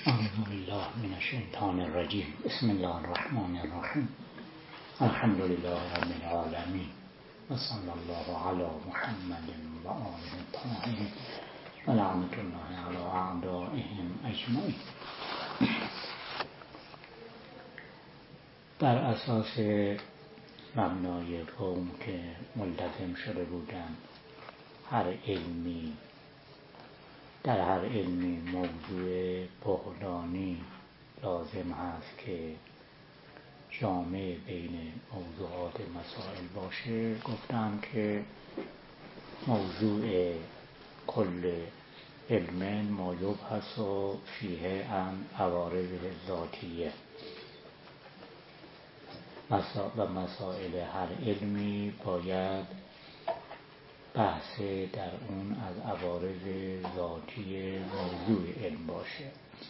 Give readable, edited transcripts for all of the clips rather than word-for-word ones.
أعوذ بالله من الشیطان الرجیم. بسم الله الرحمن الرحیم. الحمد لله رب العالمین و صلی الله علی محمد و آله الطاهرین و لعنت الله علی اعدائهم اجمعین. بر اساس مبنای قوم که ملتزم شده بودند در هر علمی موضوع بحرانی لازم هست که جامع بین موضوعات مسائل باشه. گفتم که موضوع کل علم ما یبحث فیه عن عوارض ذاتیه و مسائل هر علمی باید بحث در اون از عوارض ذاتی موضوع علم باشه.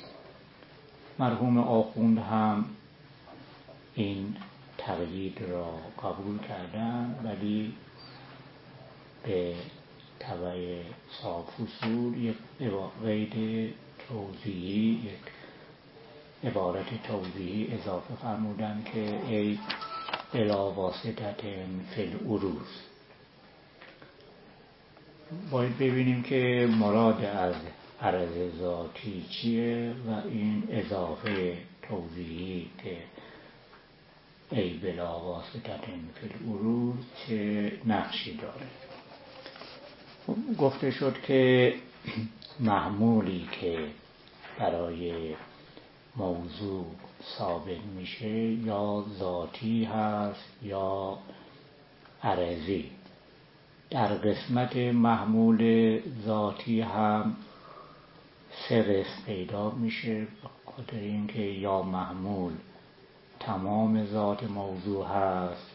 مرحوم آخوند هم این تقیید را قبول کردن، ولی به تبع صاحب فصول یک قید توضیحی، یک عبارت توضیحی اضافه فرمودن که ای بلا واسطت فی العروض. باید ببینیم که مراد از عرض ذاتی چیه و این اضافه توضیحی که ای بلا واسطت فی العروض چه نقشی داره. گفته شد که محمولی که برای موضوع ثابت میشه یا ذاتی هست یا عرضی. در قسمت محمول ذاتی هم سه قسم پیدا میشه، بخاطر اینکه یا محمول تمام ذات موضوع هست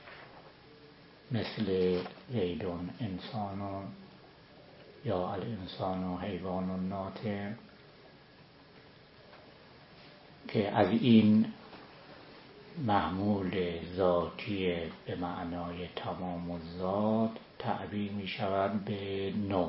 مثل زیدون انسانون یا الانسان حیوان ناطق، که از این محمول ذاتی به معنای تمام الذات تعبیر می شود به نوع،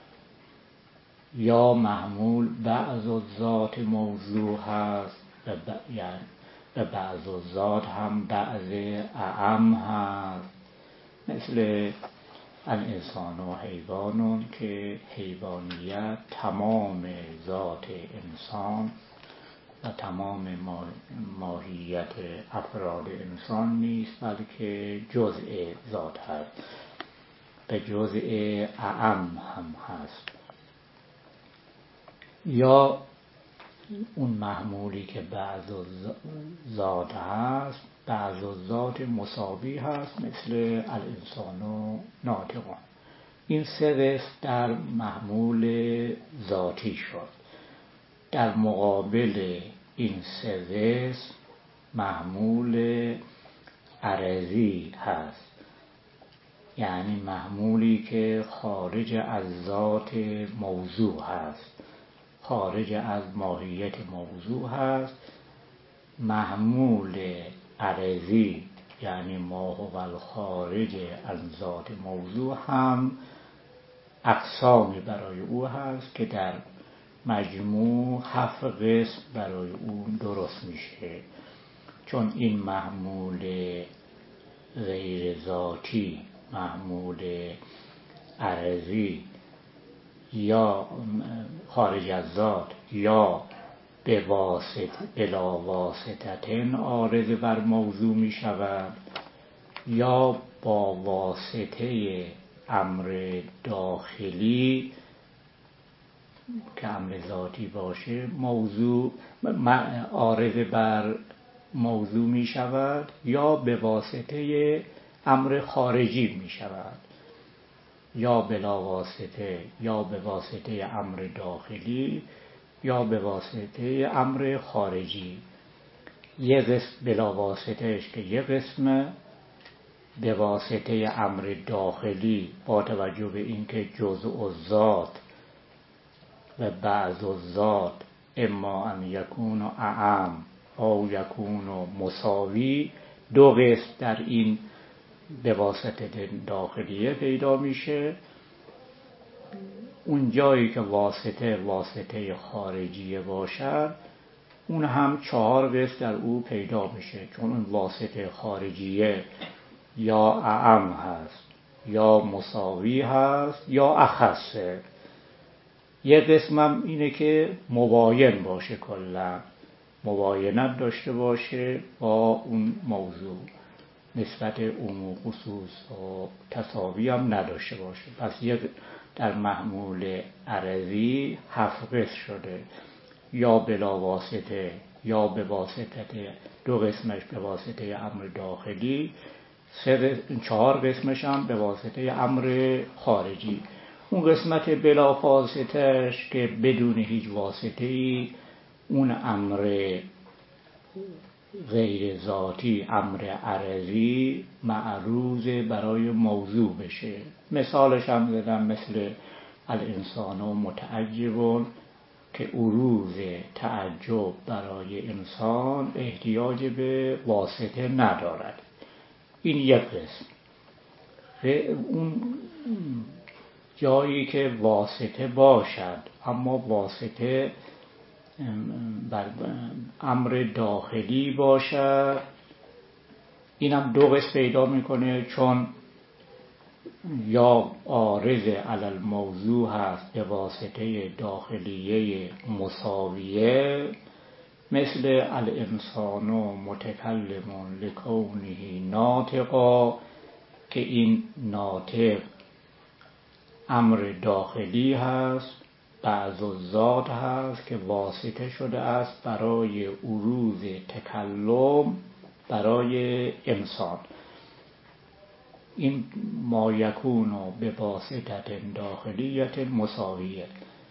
یا محمول بعض الذات موضوع هست و بعض الذات هم بعض اعم هست، مثل الانسان و حیوانون که حیوانیت تمام ذات انسان و تمام ماهیت افراد انسان نیست، بلکه جزء ذات هست، به جزء اعم هم هست. یا اون محمولی که بعض ذات هست بعض ذات مساوی هست، مثل الانسان و ناطقان. این سه قسم در محمول ذاتی شد. در مقابل این سه قسم محمول عرضی هست، یعنی محمولی که خارج از ذات موضوع هست، خارج از ماهیت موضوع هست. محمول عرضی یعنی ما هو الخارج از ذات موضوع هم اقسامی برای او هست که در مجموع 7 قسم برای اون درست میشه. چون این محمول غیر ذاتی، محمول عرضی یا خارج از ذات یا بلا واسطتن عارض بر موضوع می شود، یا با واسطه امر داخلی که امر ذاتی باشه موضوع عارض بر موضوع می شود، یا به واسطه امر خارجی می شود، یا بلا واسطه، یا به واسطه امر داخلی، یا به واسطه امر خارجی. یه قسم بلا واسطهش که یه قسم به واسطه امر داخلی با توجه به اینکه جزء الذات و بعض الذات اما ان یکون اعم او یکون مساوی، 2 قسم در این به واسطه داخلیه پیدا میشه. اون جایی که واسطه خارجیه باشد اون هم 4 قسم در او پیدا بشه، چون اون واسطه خارجیه یا اعم هست یا مساوی هست یا اخصه. یه قسمم اینه که مباین باشه، کلا مباینت داشته باشه با اون موضوع، نسبت عموم خصوص و تساوی هم نداشته باشه. پس یک در محمول عرضی 7 قسم شده، یا بلا واسطه یا به واسطه، 2 قسمش به واسطه امر داخلی، 4 قسمش هم به واسطه امر خارجی. اون قسمت بلا واسطهش که بدون هیچ واسطه‌ای اون امر غیر ذاتی، امر عرضی معروض برای موضوع بشه. مثالش هم زدم مثل الانسان متعجب که عروض تعجب برای انسان احتیاج به واسطه ندارد. این یک قسم. اون جایی که واسطه باشد اما واسطه بر امر داخلی باشد، اینم 2 قسم پیدا میکنه، چون یا عارض علی الموضوع هست به واسطه داخلیه مساویه، مثل الانسان متکلم لکونه ناطقا که این ناطق امر داخلی هست، بعض الذات هست که واسطه شده است برای عروض تکلم برای انسان. این ما یکون به واسطه داخلیت مساویه.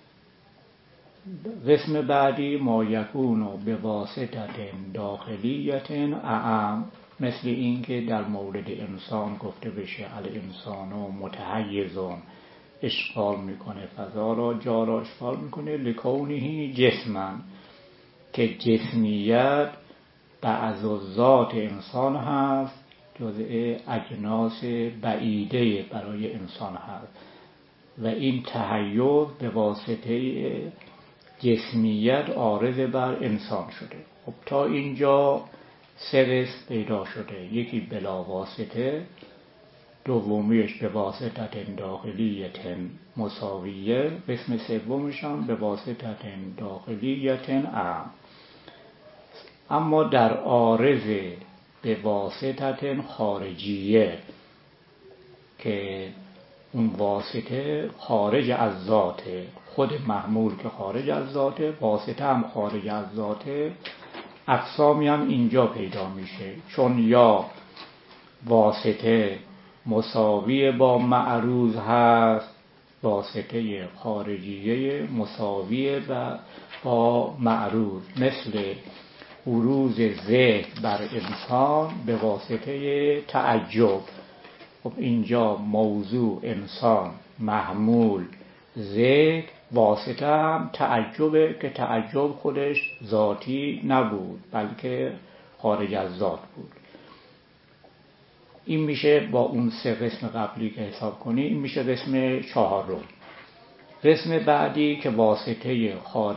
قسم بعدی ما یکون به واسطه داخلیت اعم، مثل این که در مورد انسان گفته بشه الانسان متحیزون، اشغال میکنه فضا را، جا را اشغال میکنه، لکونه جسمن که جسمیت بعض ذات انسان هست، جزء اجناس بعیده برای انسان هست و این تحیز به واسطه جسمیت عارض بر انسان شده. خب تا اینجا 3 قسم پیدا شده، یکی بلا واسطه، دومیش به واسطه داخلیت مساویه، قسم سومش هم به واسطه داخلیت اعم. اما در عارض به واسطه خارجیه که اون واسطه خارج از ذاته، خود محمول که خارج از ذاته، واسطه هم خارج از ذاته، اقسامی هم اینجا پیدا میشه، چون یا واسطه مساوی با معروض هست، واسطه خارجیه مساوی با معروض، مثل عروض ذهن بر انسان به واسطه تعجب. خب اینجا موضوع انسان، محمول ذهن، واسطه هم تعجبه که تعجب خودش ذاتی نبود بلکه خارج از ذات بود. این میشه با اون 3 قسم قبلی که حساب کنی، این میشه قسم 4. قسم بعدی که واسطه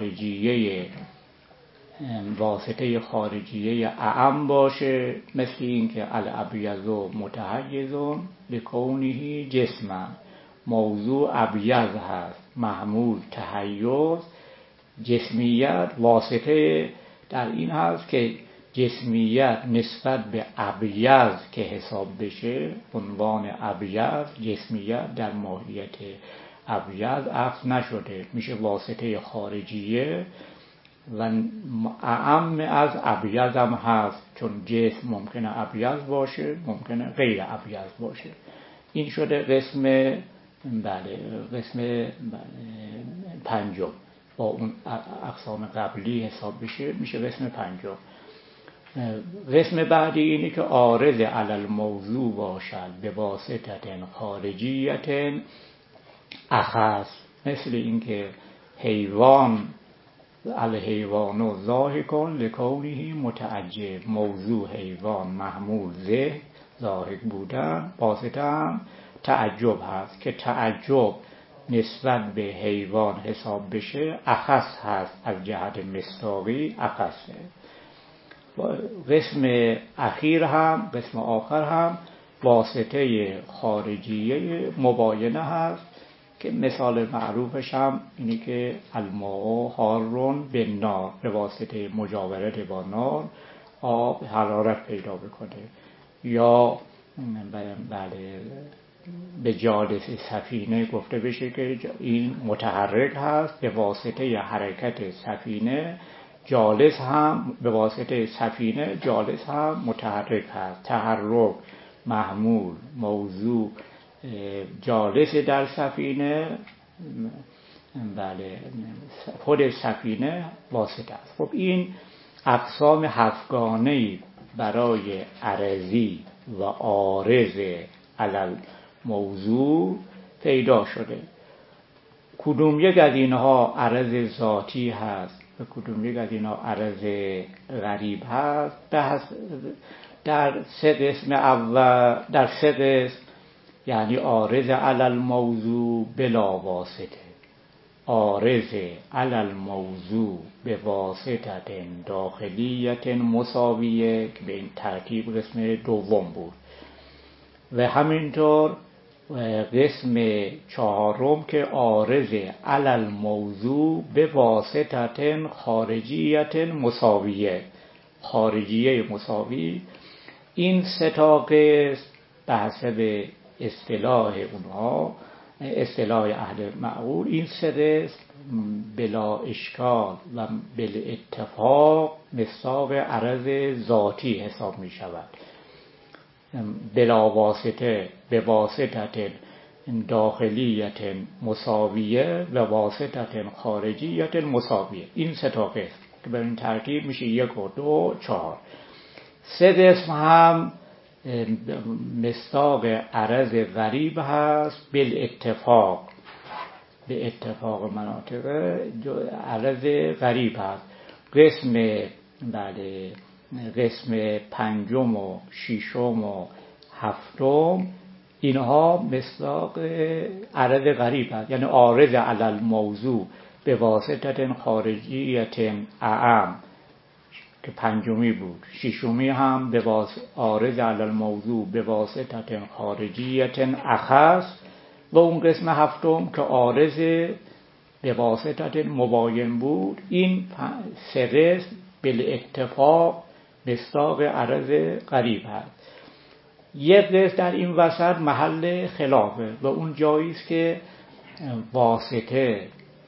خارجیه اعم باشه، مثل این که الابیض متحیزون لکونه جسمن، موضوع ابیض هست، محمول تحیز، جسمیت واسطه در این هست که جسمیت نسبت به ابیض که حساب بشه، عنوان ابیض، جسمیت در ماهیت ابیض اخذ نشده، میشه واسطه خارجیه و اعم از ابیض هم هست، چون جسم ممکنه ابیض باشه ممکنه غیر ابیض باشه. این شده قسم 5. با اون اقسام قبلی حساب بشه میشه قسم 5. قسم بعدی اینه که عارض علی الموضوع باشد به واسطه خارجیت اخص، مثل این که حیوان الحیوان ضاحکون لکونه متعجب، موضوع حیوان محمول ذهن ضاحک بودن، واسطه هم تعجب هست که تعجب نسبت به حیوان حساب بشه اخص هست، از جهت مصداقی اخصه. قسم اخیر هم، قسم آخر هم واسطه خارجیه مباینه هست که مثال معروفش هم اینی که الماء حارٌ بالنار، به واسطه مجاورت با نار آب حرارت پیدا بکنه. یا بله به جالس سفینه گفته بشه که این متحرک هست، به واسطه حرکت سفینه جالس هم، به واسطه سفینه جالس هم متحرک هست. تحرک محمول موضوع جالس در سفینه، بله خود سفینه واسطه است. خب این اقسام هفتگانه‌ای برای عرضی و عارض علی موضوع پیدا شده. کدوم یک از اینها عرض ذاتی هست و کدوم یک از اینها عرض غریب هست؟ در سه قسم اول، در سه قسم، یعنی عارض علی الموضوع بلا واسطه، عارض علی الموضوع به واسطه داخلیت مساویه که به این ترتیب قسم دوم بود، و همینطور قسم چهارم که عارض علی الموضوع به واسطه خارجیت مساویه، خارجیه مساوی. این سه تا قسم به حسب اصطلاح اونها، اصطلاح اهل معقول، این سه قسم بلا اشکال و بلا اتفاق مصداق عرض ذاتی حساب می شود. بلا واسطه به واسطه داخلیت مساویه و واسطه خارجیت مساویه. این سه تا قسم که به این ترتیب میشه 1 و 2 4. سه قسم هم مصداق عرض غریب هست بالاتفاق، به اتفاق مناطق عرض غریب هست. قسم بله قسم پنجم و ششم و هفتم اینها مصداق عرض غریب هست، یعنی عارض علی الموضوع به واسطه خارجیت اعم که پنجمی بود، ششمی هم به عارض علی الموضوع به واسطه خارجیت اخص، و اون قسم هفتم که عارض به واسطه مباین بود. این سه قسم بالاتفاق مصداق عرض غریب هست. یک قسم در این وسط محل خلافه و اون جایی است که واسطه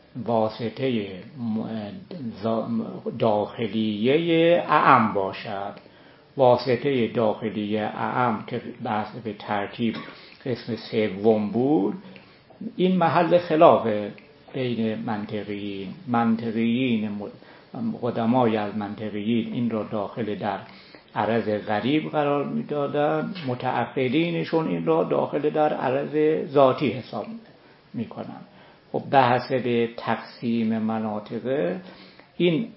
داخلیه اعم باشد. واسطه داخلیه اعم که بحث به ترتیب قسم سوم بود، این محل خلافه بین منطقیین قدمای از منطقیین این را داخل در عرض غریب قرار میدادن، متأخرینشون این را داخل در عرض ذاتی حساب میکنن. خب بحث به تقسیم مناطق این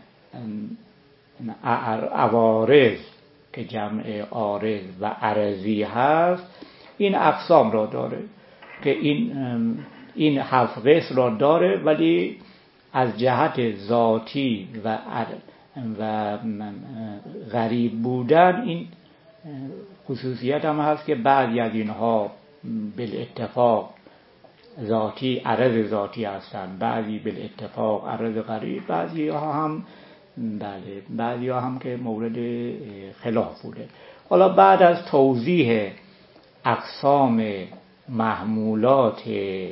عوارض که جمع عارض و عرضی هست این اقسام را داره که این 7 قسم را داره، ولی از جهت ذاتی و غریب بودن این خصوصیت هم هست که بعضی از اینها بالاتفاق ذاتی عرض ذاتی هستند، بعضی بالاتفاق عرض غریب، بعضی ها هم که مورد خلاف بوده. حالا بعد از توضیح اقسام محمولات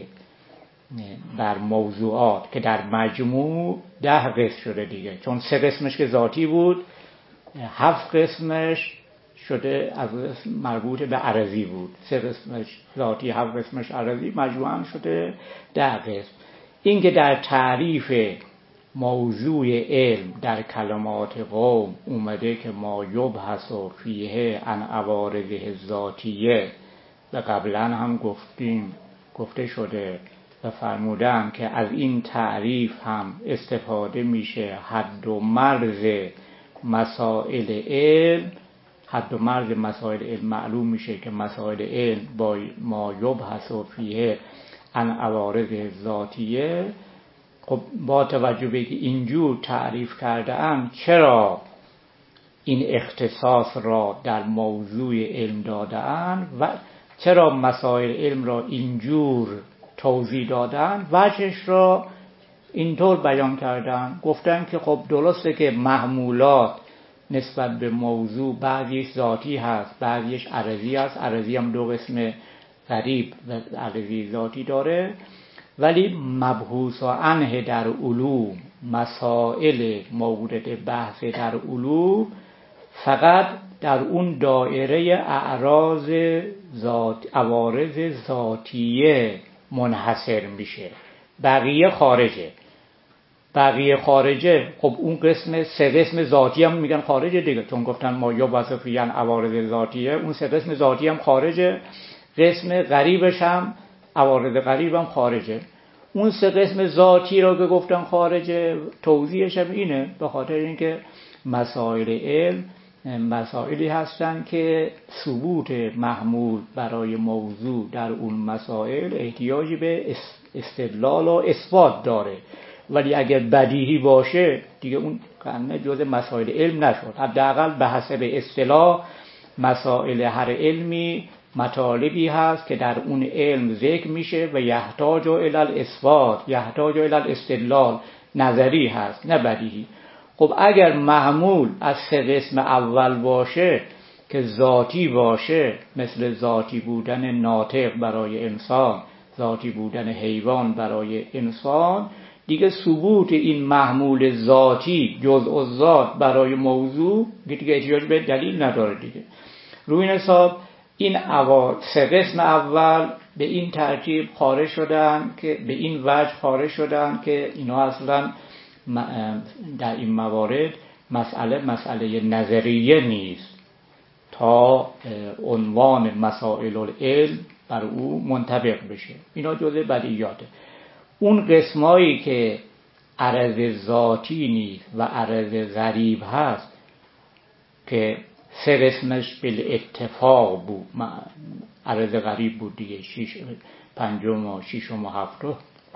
بر موضوعات که در مجموع 10 قسم شده دیگه، چون 3 قسمش که ذاتی بود، 7 قسمش شده از مربوط به عرضی بود، 3 قسمش ذاتی 7 قسمش عرضی، مجموعاً شده 10 قسم. این که در تعریف موضوع علم در کلمات قوم اومده که ما یبحث فیه عن عوارضه ذاتیه، و قبلا هم گفته شده و فرمودم که از این تعریف هم استفاده میشه حد و مرز مسائل علم. حد و مرز مسائل علم معلوم میشه که مسائل علم با ما یبحث فیه عن عوارض ذاتیه، خب با توجه به که اینجور تعریف کرده‌ام چرا این اختصاص را در موضوع علم داده‌اند و چرا مسائل علم را اینجور توضیح دادن، وجهش را اینطور بیان کردن. گفتن که خب درسته که محمولات نسبت به موضوع بعضیش ذاتی هست، بعضیش عرضی هست، عرضی هم دو قسم غریب و عرضی ذاتی داره، ولی مبحوث عنه در علوم، مسائل مورد بحث در علوم فقط در اون دایره عوارض ذاتیه منحصر میشه، بقیه خارجه. خب اون سه قسم ذاتی هم میگن خارجه دیگه، چون گفتن ما یا وصفیان عوارض ذاتیه، اون سه قسم ذاتی هم خارجه، قسم غریبش هم عوارض غریب هم خارجه. اون سه قسم ذاتی رو که گفتن خارجه، توضیحش هم اینه، به خاطر اینکه مسائل علم مسائلی هستن که ثبوت محمول برای موضوع در اون مسائل احتیاجی به استدلال و اثبات داره، ولی اگر بدیهی باشه دیگه اون کنه جز مسائل علم نشد. حداقل به حسب اصطلاح مسائل هر علمی مطالبی هست که در اون علم ذکر میشه و یحتاج الی الاثبات، یحتاج الی الاستدلال، نظری هست نه بدیهی. خب اگر محمول از سه قسم اول باشه که ذاتی باشه، مثل ذاتی بودن ناطق برای انسان، ذاتی بودن حیوان برای انسان، دیگه ثبوت این محمول ذاتی جزء الذات برای موضوع دیگه احتیاج به دلیل نداره دیگه. روی این حساب این سه قسم اول به این ترتیب خارج شدن که به این وجه خارج شدن که اینا اصلا در این موارد مسئله نظریه نیست تا عنوان مسائل العلم بر او منطبق بشه. اینا جزء بدیهیاته. اون قسمایی که عرض ذاتی نیست و عرض غریب هست که سه قسمش بالاتفاق بود، عرض غریب بود دیگه، پنجم و ششم و هفتم،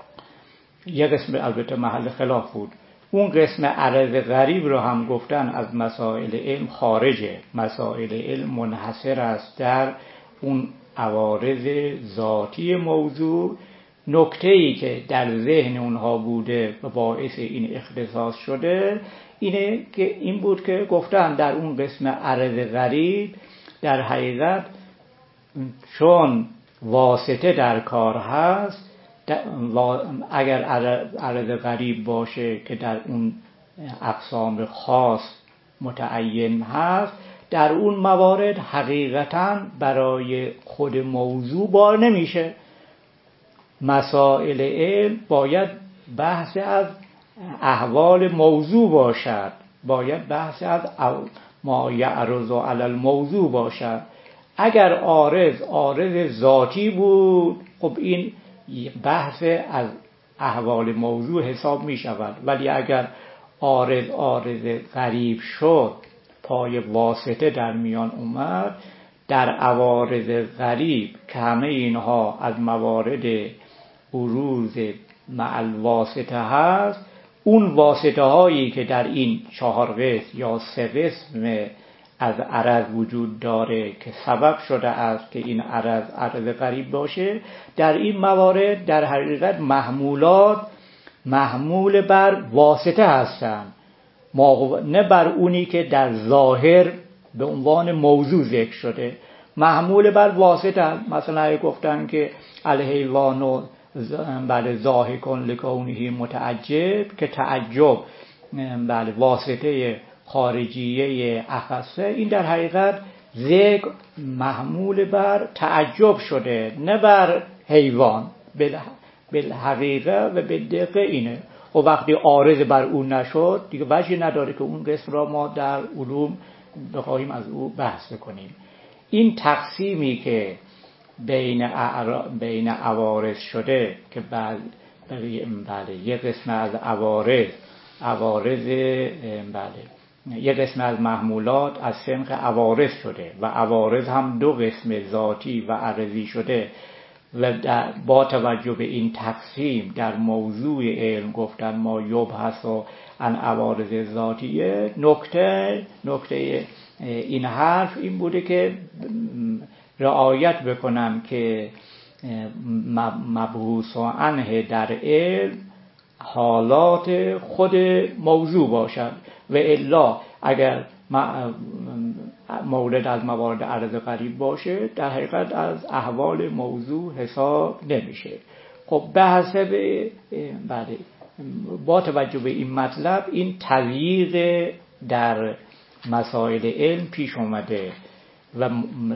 یک قسم البته محل خلاف بود. اون قسم عرض غریب رو هم گفتن از مسائل علم خارجه، مسائل علم منحصر است در اون عوارض ذاتی موضوع. نکته‌ای که در ذهن اونها بوده و باعث این اختصاص شده این بود که گفتن در اون قسم عرض غریب در حقیقت چون واسطه در کار هست، اگر عرض غریب باشه که در اون اقسام خاص متعین هست، در اون موارد حقیقتاً برای خود موضوع بار نمیشه. مسائل علم باید بحث از احوال موضوع باشد، باید بحث از ما یعرض علی الموضوع باشد. اگر عارض ذاتی بود، خب این بحث از احوال موضوع حساب می شود، ولی اگر عارض غریب شد، پای واسطه در میان اومد، در عوارض غریب که همه اینها از موارد عروض مع الواسطه هست، اون واسطه هایی که در این 4 قسم یا 3 قسم از عرض وجود داره که سبب شده است که این عرض غریب باشه، در این موارد در حقیقت محمولات محمول بر واسطه هستند، نه بر اونی که در ظاهر به عنوان موضوع ذکر شده. محمول بر واسطه، مثلا گفتن که الحیوان بله ضاحکون لکونه متعجب، که تعجب بله واسطه خارجیه اخصه، این در حقیقت ذکر محمول بر تعجب شده، نه بر حیوان. بالحقیقه و بالدقیقه اینه. و وقتی عارض بر اون نشد دیگه وجهی نداره که اون قسم را ما در علوم بخواهیم از او بحث کنیم. این تقسیمی که بین عوارض شده که بله یک قسم از عوارض بله یک قسم از محمولات از سنخ عوارض شده و عوارض هم 2 قسم ذاتی و عرضی شده و با توجه به این تقسیم در موضوع علم گفتن ما یبحث عن عوارض ذاتیه، نکته این حرف این بوده که رعایت بکنم که مبحوث عنه در علم حالات خود موضوع باشد و الا اگر مورد از موارد عرض قریب باشه در حقیقت از احوال موضوع حساب نمیشه. خب بحث بله با توجه به این مطلب این تضییق در مسائل علم پیش اومده و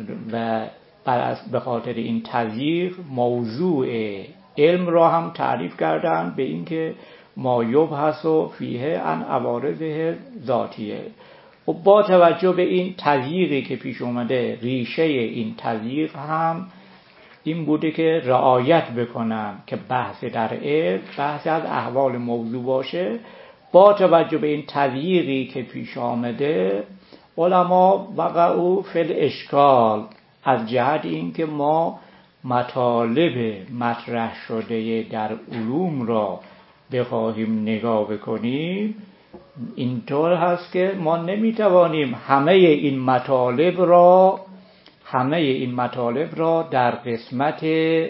به خاطر این تضییق موضوع علم را هم تعریف کردن به اینکه ما یبحث فیه عن عوارض ذاتیه. و با توجه به این تضییقی که پیش اومده ریشه این تضییق هم این بوده که رعایت بکنم که بحث در علم بحث از احوال موضوع باشه. با توجه به این تضییقی که پیش آمده علما وقعوا فی الاشکال از جهت این که ما مطالب مطرح شده در علوم را بخواهیم نگاه بکنیم اینطور هست که ما نمیتوانیم همه این مطالب را در قسمت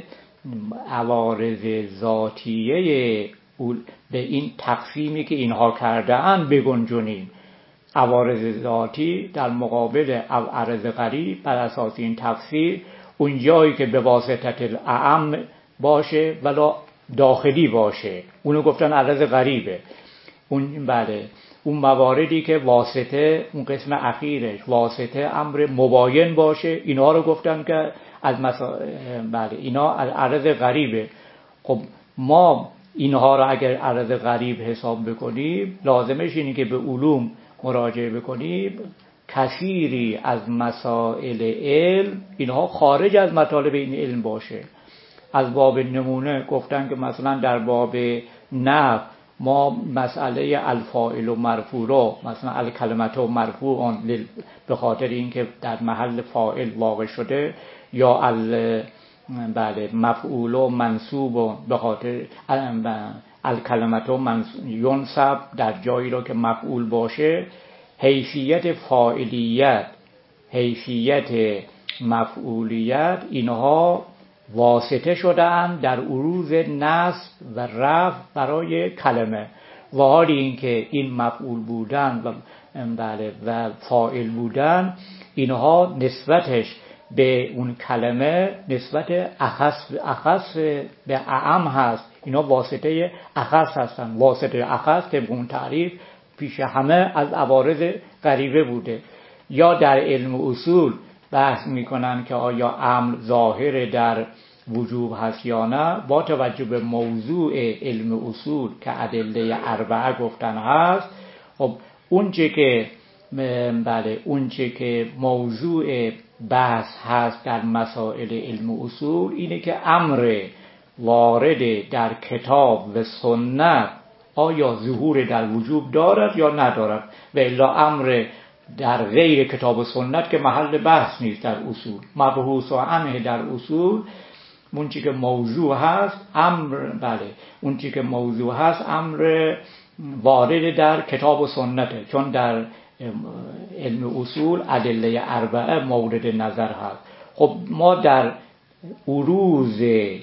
عوارض ذاتیه به این تقسیمی که اینها کرده‌اند بگنجونیم. عوارض ذاتی در مقابل عرض غریب بر اساس این تفسیر اون جایی که به واسطه الاعم باشه ولا داخلی باشه اونو گفتن عرض غریبه. اون مواردی که واسطه اون قسم اخیرش واسطه امر مباین باشه اینها رو گفتن که از اینا از عرض غریبه. خب ما اینها رو اگر عرض غریب حساب بکنیم لازمش اینه که به علوم مراجعه بکنیم. کثیری از مسائل علم اینها خارج از مطالب این علم باشه. از باب نمونه گفتن که مثلا در باب نحو ما مسئله الفاعل و مرفوع رو مثلا الکلمه مرفوع به خاطر اینکه در محل فاعل واقع شده یا مفعول و منصوب و به خاطر الکلمه ینصب در جایی رو که مفعول باشه حیثیت فاعلیت حیثیت مفعولیت اینها واسطه شدن در عروض نصب و رفع برای کلمه و حالی اینکه این مفعول بودن و فاعل بودن اینها نسبتش به اون کلمه نسبت اخص به اعم هست. اینا واسطه اخص هستن. واسطه اخص طبق اون تعریف پیش همه از عوارض غریبه بوده. یا در علم اصول بحث میکنن که آیا امر ظاهر در وجوب هست یا نه. با توجه به موضوع علم اصول که ادله اربعه گفتن هست خب اونچه که موضوع بحث هست در مسائل علم اصول اینه که امر وارد در کتاب و سنت آیا ظهور در وجوب دارد یا ندارد و الا امر در غیر کتاب و سنت که محل بحث نیست در اصول. مبحوث عنه در اصول اونچه که موضوع هست اونچه که موضوع هست امر وارد در کتاب و سنته، چون در علم اصول ادله اربعه مورد نظر هست. خب ما در عروض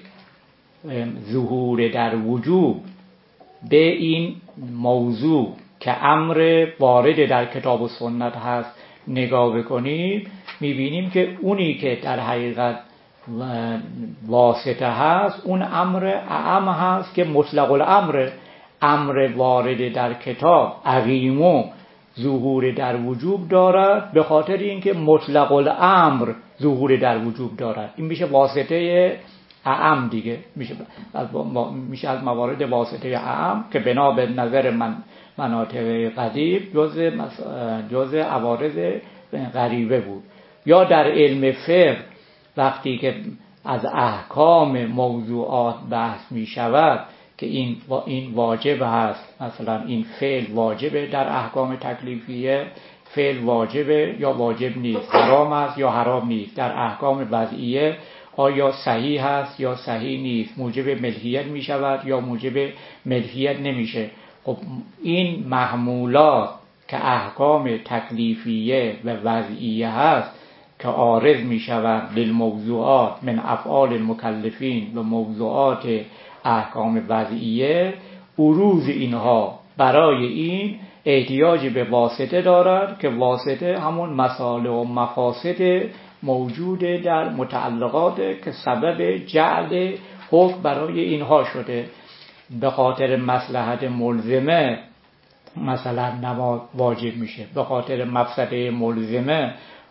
ظهور در وجوب به این موضوع که امر وارد در کتاب و سنت هست نگاه بکنیم میبینیم که اونی که در حقیقت واسطه هست اون امر اعم هست که مطلق الامر. امر وارد در کتاب عقیمو ظهور در وجوب دارد به خاطر اینکه مطلق الامر ظهور در وجوب دارد. این میشه واسطه اعم دیگه، میشه از موارد واسطه اعم که بنا به نظر مناطق قدیم جز عوارض غریبه بود. یا در علم فقه وقتی که از احکام موضوعات بحث می شود که این واجب هست، مثلا این فعل واجبه در احکام تکلیفیه، فعل واجبه یا واجب نیست، حرام است یا حرام نیست. در احکام وضعیه آیا صحیح هست یا صحیح نیست، موجب ملکیت می شود یا موجب ملکیت نمیشه. خب این محمولات که احکام تکلیفیه و وضعیه هست که عارض می شود للموضوعات من افعال المکلفین و موضوعات احکام وضعیه، عروض اینها برای این احتیاج به واسطه دارد که واسطه همون مصالح و مفاسد موجود در متعلقات که سبب جعل حکم برای اینها شده. به خاطر مصلحت ملزمه مثلا نماز واجب میشه، به خاطر مفسده ملزمه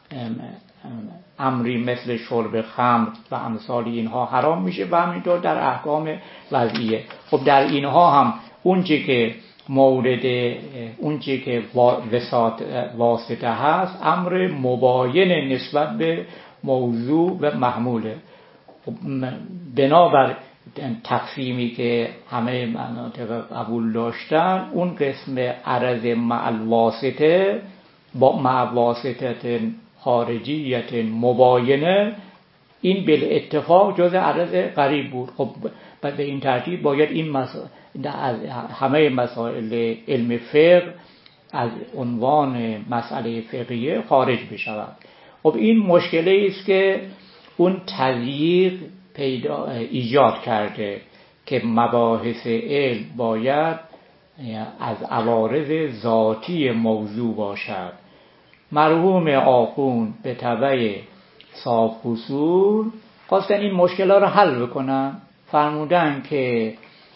امری مثل شرب خمر و امثال اینها حرام میشه و همینطور در احکام وضعیه. خب در اینها هم اونچه که مورد اونچه که واسطه هست امر مباین نسبت به موضوع و محموله. خب بنابر تقسیمی که همه مناطق قبول داشتن، اون قسم عرض مع الواسطه با مع واسطه خارجیت مباینه، این بالاتفاق جز عرض قریب بود. خب به این ترتیب باید این همه مسائل علم فقه از عنوان مسئله فقهیه خارج بشود. خب این مشکلی است که اون تضییق ایجاد کرده که مباحث علم باید از عوارض ذاتی موضوع باشد. مرحوم آخوند به تبع صاحب اصول خواستن این مشکلات رو حل بکنن، فرمودن که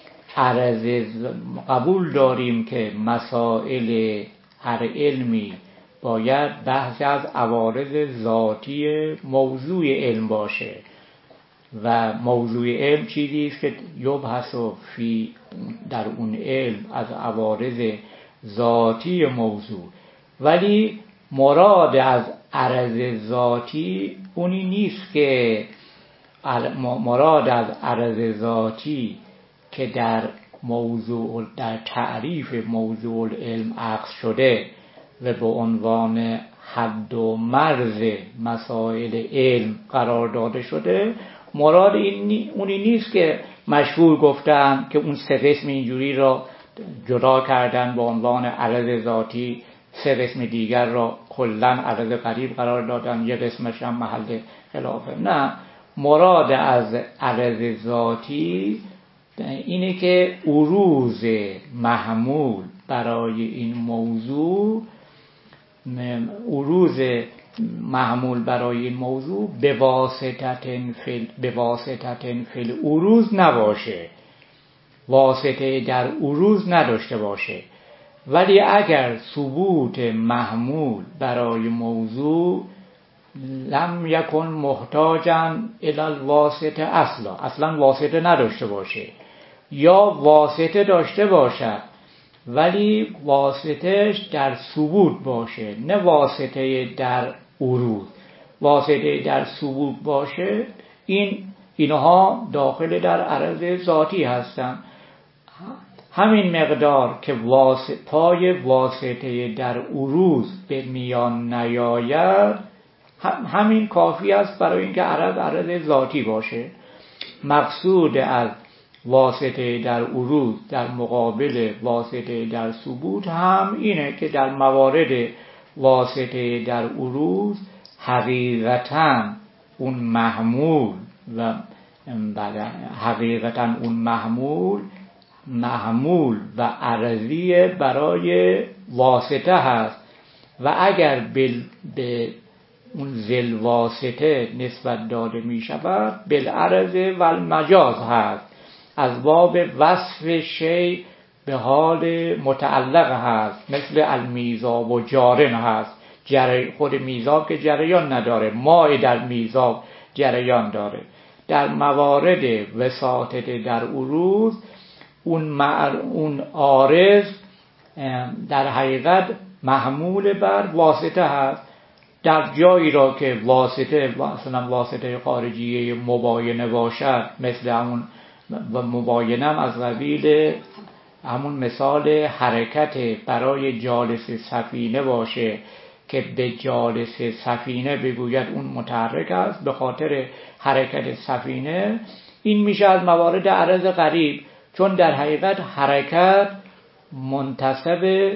قبول داریم که مسائل هر علمی باید بحث از عوارض ذاتی موضوع علم باشه و موضوع علم چیزی است که یبحث فی در اون علم از عوارض ذاتی موضوع. ولی مراد از عرض ذاتی اونی نیست که مراد از عرض ذاتی که در موضوع در تعریف موضوع العلم عکس شده و به عنوان حد و مرز مسائل علم قرار داده شده، مراد اونی نیست که مشهور گفتن که اون سه قسم اینجوری را جدا کردن به عنوان عرض ذاتی، سه قسم دیگر را کلاً عرض قریب قرار دادن، یک قسمش هم محل خلافه. نه، مراد از عرض ذاتی اینه که عروض محمول برای این موضوع به واسطه فی عروض نباشه، واسطه در عروض نداشته باشه. ولی اگر ثبوت محمول برای موضوع لم یکن محتاجا الی الواسطه اصلا واسطه نداشته باشه، یا واسطه داشته باشد ولی واسطهش در ثبوت باشه، نه واسطه در عروض. واسطه در ثبوت باشه، اینها داخل در عرض ذاتی هستند. همین مقدار که پای واسطه در عروض به میان نیاید، همین کافی است برای اینکه عرض ذاتی باشه. مقصود از واسطه در عروض در مقابل واسطه در ثبوت هم اینه که در موارد واسطه در عروض حقیقتاً اون محمول و عرضی برای واسطه هست و اگر به اون ذل واسطه نسبت داده می شود بالعرض و المجاز هست، از باب وصف شی به حال متعلق هست، مثل المیزاب و جارن هست. خود میزاب که جریان نداره، ماء در میزاب جریان داره. در موارد وساطه در عروض اون عارض در حقیقت محمول بر واسطه هست. در جایی را که واسطه خارجیه مباینه باشد، مثل همون و مباینه هم از قبیل همون مثال حرکت برای جالس سفینه باشه که به جالس سفینه بگوید اون متحرک است به خاطر حرکت سفینه، این میشه از موارد عرض غریب، چون در حقیقت حرکت منتسب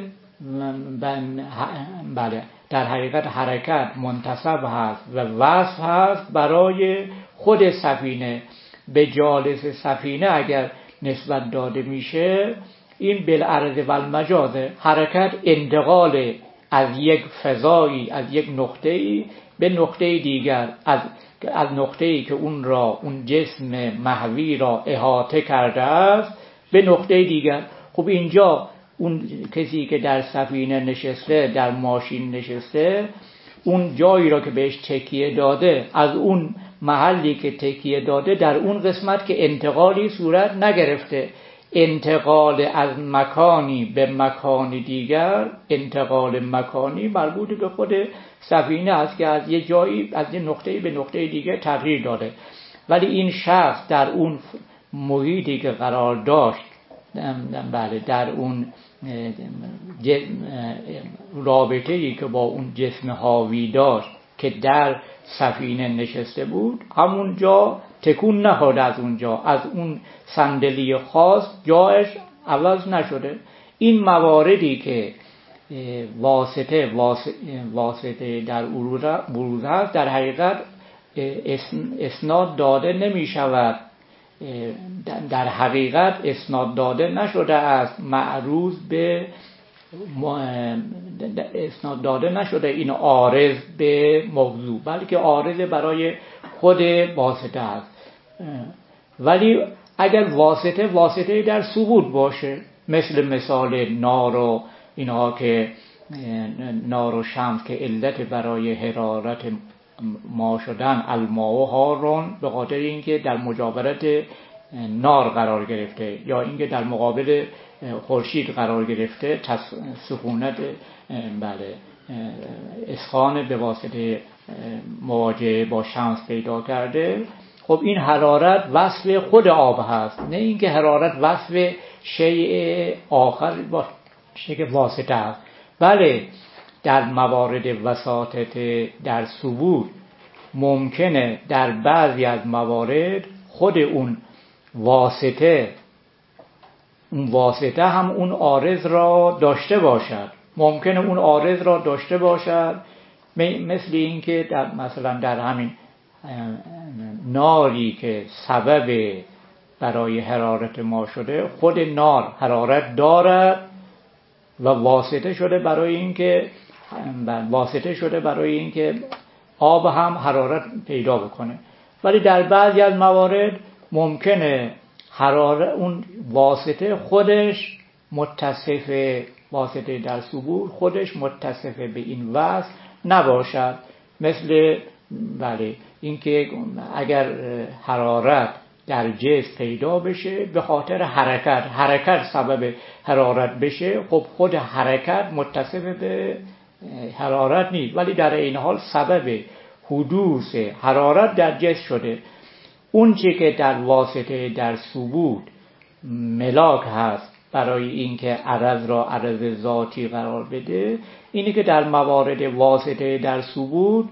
در حقیقت حرکت منتسب هست و وصف هست برای خود سفینه. به جالس سفینه اگر نسبت داده میشه، این بالعرض و المجازه، حرکت انتقال از یک فضایی، از یک نقطه‌ای به نقطه دیگر، از نقطه‌ای که اون جسم محوی را احاطه کرده است به نقطه دیگر. خب اینجا اون کسی که در سفینه نشسته، در ماشین نشسته، اون جایی را که بهش تکیه داده، از اون محلی که تکیه داده در اون قسمت که انتقالی صورت نگرفته، انتقال از مکانی به مکان دیگر، انتقال مکانی مربوط به خود سفینه است که از یه جایی، از یه نقطه‌ای به نقطه دیگر تغییر داده. ولی این شخص در اون محیطی که قرار داشت، در اون رابطه‌ای که با اون جسم حاوی داشت که در سفینه نشسته بود، همونجا تکون نخورده، از اونجا، از اون صندلی خاص جایش عوض نشده. این مواردی که واسطه در بروز هست، در حقیقت اسناد داده نمی شود، در حقیقت اسناد داده نشده است، معروض به اسناد داده نشده این عارض به موضوع، بلکه عارض برای خود واسطه است. ولی اگر واسطه در ثبوت باشه، مثال نار و اینها که نار و شمس که علت برای حرارت ما شدن، الماء حارون، به خاطر اینکه در مجاورت نار قرار گرفته، یا اینکه در مقابل خورشید قرار گرفته، سخونت اسخان به واسطه مواجهه با شمس پیدا کرده. خب این حرارت وصف خود آب هست، نه اینکه حرارت وصف شیء آخر باشه که واسطه است. بله، در موارد وساطت در ثبوت ممکنه در بعضی از موارد خود اون واسطه هم اون عارض را داشته باشد، ممکنه اون عارض را داشته باشد، مثل این که مثلا در همین ناری که سبب برای حرارت ما شده، خود نار حرارت دارد و واسطه شده برای اینکه آب هم حرارت پیدا بکنه. ولی در بعضی از موارد ممکنه حرارت اون واسطه خودش متصف، واسطه در ثبوت خودش متصف به این وصف نباشد. مثل اینکه اگر حرارت در جسم پیدا بشه به خاطر حرکت سبب حرارت بشه، خب خود حرکت متصف به حرارت نیست، ولی در این حال سبب حدوث حرارت در جسم شده. اون چی که در واسطه در ثبوت ملاک هست برای اینکه عرض را عرض ذاتی قرار بده، اینه که در موارد واسطه در ثبوت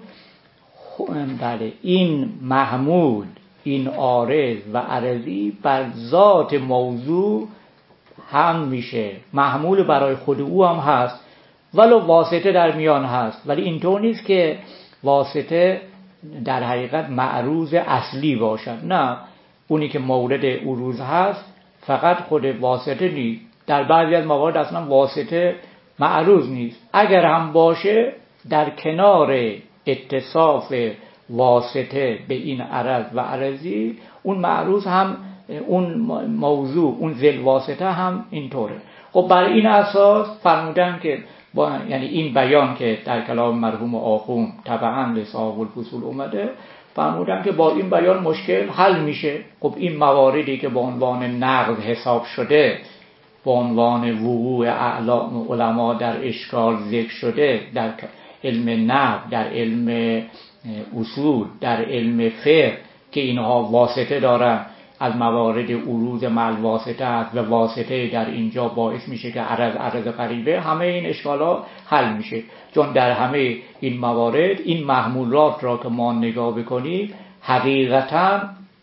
این محمول، این عارض و عرضی بر ذات موضوع هم میشه، محمول برای خود او هم هست، ولو واسطه در میان هست. ولی اینطور نیست که واسطه در حقیقت معروض اصلی باشد، نه، اونی که مورد عروض هست فقط خود واسطه نیست، در بعضی از موارد اصلا واسطه معروض نیست. اگر هم باشه در کنار اتصاف واسطه به این عرض و عرضی، اون معروض هم، اون موضوع، اون ذل واسطه هم اینطوره. خب بر این اساس فرمودن که یعنی این بیان که در کلام مرحوم آخوند طبعا لصاحب الفصول اومده، فرمودن که با این بیان مشکل حل میشه. خب این مواردی که به عنوان نقض حساب شده، به عنوان وقوع علما در اشکال ذکر شده، در علم نحو، در علم اصول، در علم فقه، که اینها واسطه دارن، از موارد عروض مع واسطه است و واسطه در اینجا باعث میشه که عرض غریبه، همه این اشکالات حل میشه. چون در همه این موارد این محمولات را که ما نگاه بکنیم حقیقتاً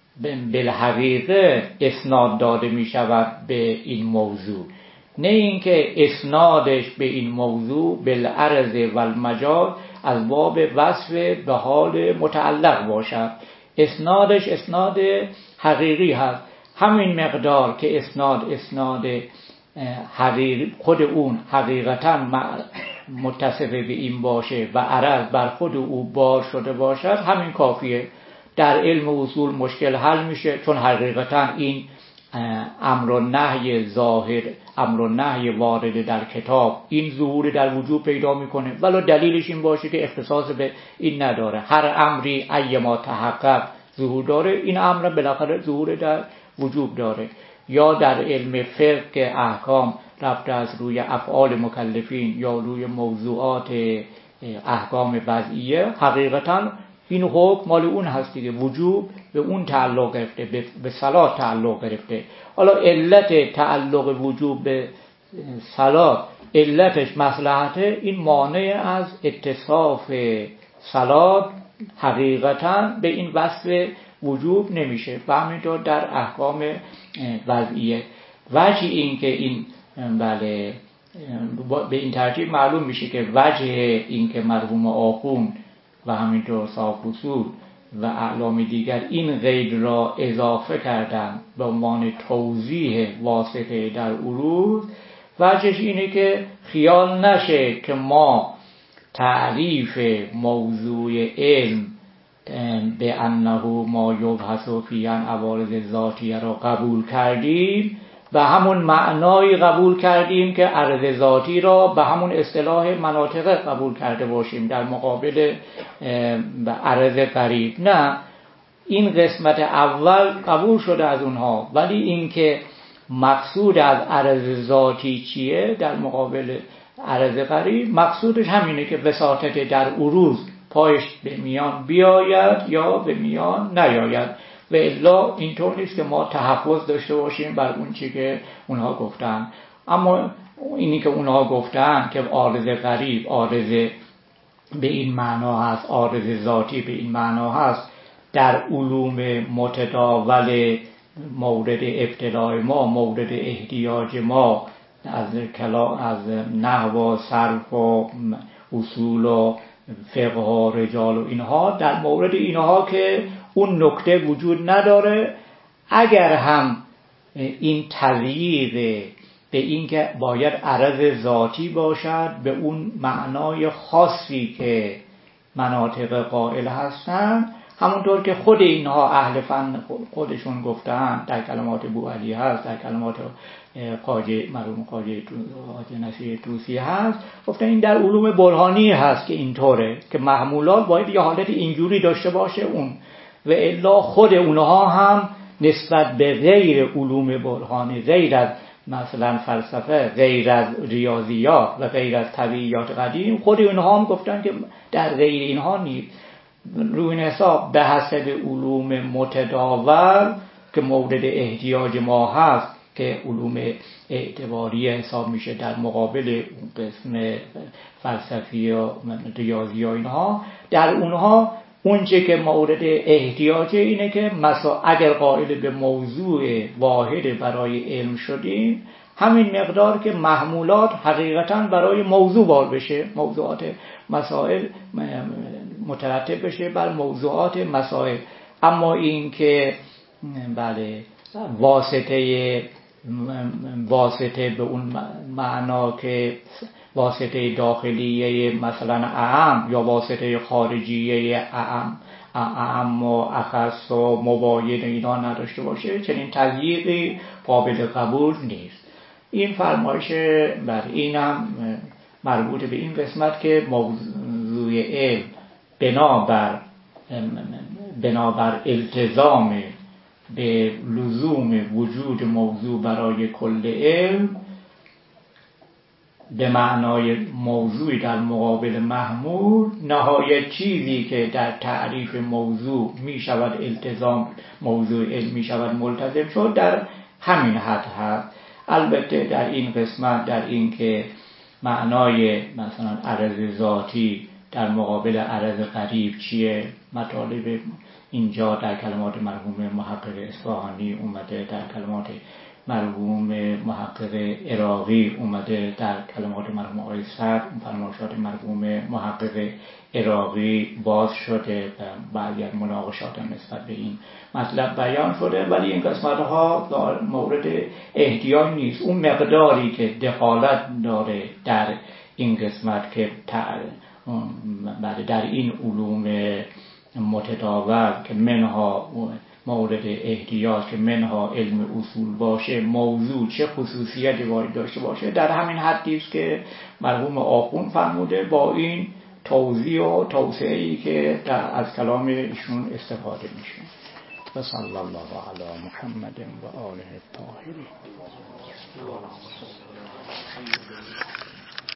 بالحقیقه اسناد داده میشود به این موضوع، نه اینکه اسنادش به این موضوع بالعرض و المجاز از باب وصف به حال متعلق باشد. اسنادش اسناد حقیقی هست، همین مقدار که اسناد حقیقی خود اون حقیقتا متصف به این باشه و عرض بر خود او بار شده باشد، همین کافیه. در علم اصول مشکل حل میشه، چون حقیقتا این امر و نهی ظاهر، امر و نهی وارد در کتاب این ظهور در وجود پیدا میکنه، ولو دلیلش این باشه که اختصاص به این نداره. هر امری ایما تحقق ظهور داره، این امر بالاخره ظهور در وجود داره. یا در علم فقه که احکام رفته از روی افعال مکلفین یا روی موضوعات احکام وضعیه، حقیقتا این حکم مال اون هست دیگه، وجوب به اون تعلق گرفته، به صلاح تعلق گرفته. حالا علت تعلق وجوب به صلاح علتش مصلحته، این مانع از اتصاف صلاح حقیقتا به این وصف وجوب نمیشه. و همینطور در احکام وضعیه وجه این که این بله به این ترتیب معلوم میشه که وجه این که مرحوم آخوند و همینطور صاحب اصول و اعلام دیگر این قید را اضافه کردن به عنوان توضیح واسطه در عروض، وجهش اینه که خیال نشه که ما تعریف موضوع علم به انه ما یبحث فیه عن عوارض ذاتیه را قبول کردیم و همون معنای قبول کردیم که عرض ذاتی را به همون اصطلاح مناطق قبول کرده باشیم در مقابل عرض غریب. نه، این قسمت اول قبول شده از اونها، ولی این که مقصود از عرض ذاتی چیه در مقابل عرض غریب، مقصودش همینه که وساطت در عروض پایش به میان بیاید یا به میان نیاید. و الا اینطور نیست که ما تحفظ داشته باشیم بر اون چی که اونها گفتن. اما اینی که اونها گفتن که عارض غریب عارض به این معنا هست، عارض ذاتی به این معنا هست، در علوم متداول مورد ابتلاع ما، مورد احتیاج ما از نحو و صرف و اصول و فقه و رجال و اینها، در مورد اینها که اون نکته وجود نداره. اگر هم این تغییر به این که باید عرض ذاتی باشد به اون معنای خاصی که مناطق قائل هستن، همونطور که خود اینها اهل فن خودشون گفتن، در کلمات بوعلی هست، در کلمات مرحوم خواجه نصیر طوسی هست، گفتن این در علوم برهانی هست که اینطوره که محمولات باید یه حالت اینجوری داشته باشه اون. و الا خود اونها هم نسبت به غیر علوم برهانی، غیر از مثلا فلسفه، غیر از ریاضیات و غیر از طبیعیات قدیم، خود اونها هم گفتن که در غیر اینها نیست. روی این حساب به حسب علوم متداول که مورد احتیاج ما هست که علوم اعتباری حساب میشه در مقابل قسم فلسفی و ریاضی و اینها، در اونها اونچه که مورد احتیاجه اینه که اگر قائل به موضوع واحد برای علم شدیم، همین مقدار که محمولات حقیقتاً برای موضوع بار بشه، موضوعات مسائل مترتب بشه بر موضوعات مسائل. اما این که بله واسطه به اون معنا که واسطه داخلیه مثلا اعم یا واسطه خارجیه اعم و اخص و مباین اینا نداشته باشه، چنین تضییقی قابل قبول نیست. این فرمایش بر اینم مربوط به این قسمت که موضوع علم بنابر التزام به لزوم وجود موضوع برای کل علم به معنای موضوعی در مقابل محمول، نهایت چیزی که در تعریف موضوع می شود التزام، موضوع علم می شود ملتزم شد، در همین حد هست. البته در این قسمت، در این که معنای مثلا عرض ذاتی در مقابل عرض غریب چیه، مطالب اینجا در کلمات مرحوم محقق اصفهانی اومده، در کلمات مرحوم محقق عراقی اومده، در کلمات مرحوم آقای صدر فرمایشات مرحوم محقق عراقی باز شده، بعضی از مناقشات نسبت به این مطلب بیان شده، ولی این قسمت ها مورد احتیاج نیست. اون مقداری که دخالت داره در این قسمت که در این علوم متداول که منها مورد احتیاج که منها علم اصول باشه، موضوع چه خصوصیتی باید داشته باشه، در همین حدی است که مرحوم آخوند فرموده، با این توضیح و توسعه‌ای که از کلام ایشون استفاده میشه. و صلی الله علی محمد و آله الطاهرین.